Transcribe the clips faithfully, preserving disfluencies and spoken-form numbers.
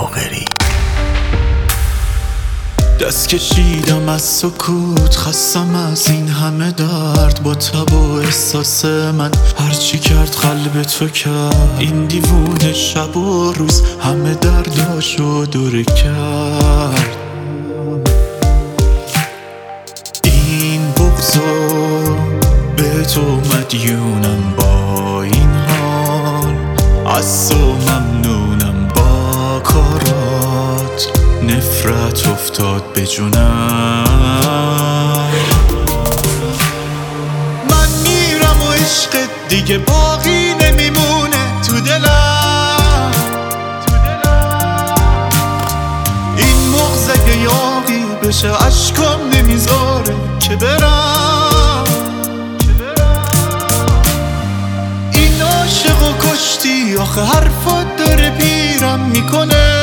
باقری. دست کشیدم از سکوت، خستم از این همه درد. با تب و احساس من هرچی کرد قلب تو کرد. این دیوونه شب و روز همه درداشو دوره کرد. این بغضو به تو مدیونم با این حال. از تو ممنونم با کارات، نفرت افتاد به جونم. من میرم و عشق دیگه باقی نمیمونه تو دلم. این مغز اگه یاقی بشه عشقم نمیذاره که برم. این عاشقو کشتی آخه حرفات داره پیرم میکنه.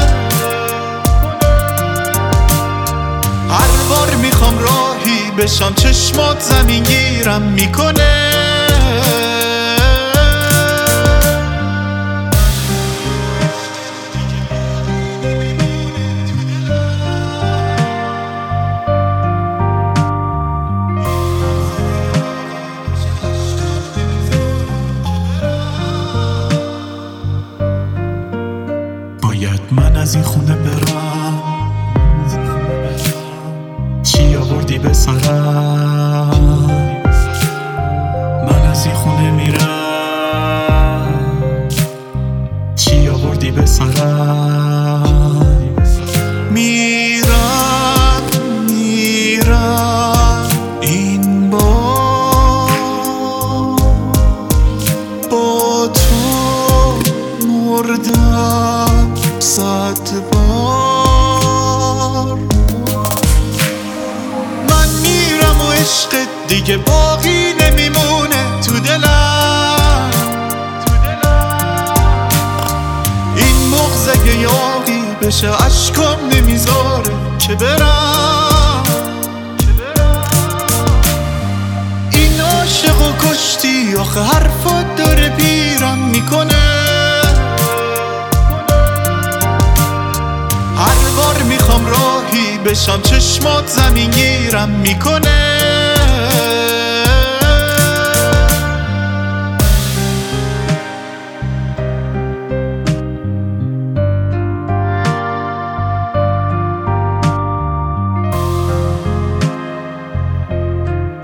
هر بار میخوام راهی بشم چشمات زمین گیرم میکنه. باید من از این خونه برم، چی آوردی به سرم؟ من از این خونه میرم، چی آوردی به سرم؟ میرم میرم این بار با تو مردم صد بار. عشق دیگه باقی نمیمونه تو دلم. این مغز اگه یاقی بشه عشقم نمیذاره که برم. این عاشقو کشتی آخه حرفات داره پیرم میکنه. هر بار میخوام راهی بشم چشمات زمین گیرم میکنه.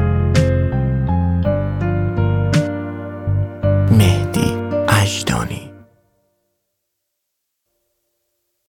مهدی اژدانی.